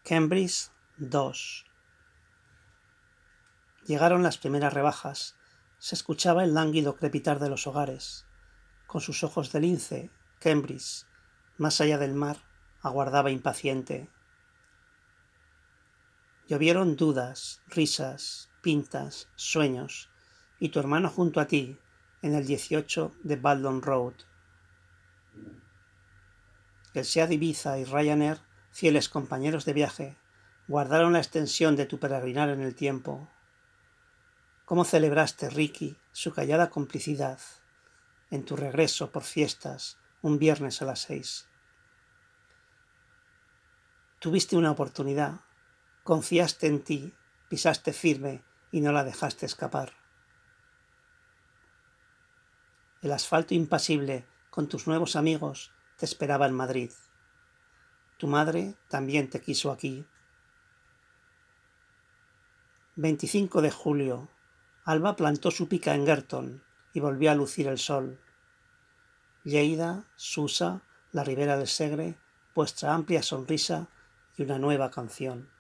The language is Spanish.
Cambridge 2. Llegaron las primeras rebajas. Se escuchaba el lánguido crepitar de los hogares. Con sus ojos de lince, Cambridge, más allá del mar, aguardaba impaciente. Llovieron dudas, risas, pintas, sueños, y tu hermano junto a ti, en el 18 de Baldon Road. El SEAT Ibiza y Ryanair, fieles compañeros de viaje, guardaron la extensión de tu peregrinar en el tiempo. ¿Cómo celebraste, Ricky, su callada complicidad en tu regreso por fiestas un viernes a las 6? Tuviste una oportunidad, confiaste en ti, pisaste firme y no la dejaste escapar. El asfalto impasible con tus nuevos amigos te esperaba en Madrid. Tu madre también te quiso aquí. 25 de julio. Alba plantó su pica en Gerton y volvió a lucir el sol. Lleida, Susa, la Ribera del Segre, vuestra amplia sonrisa y una nueva canción.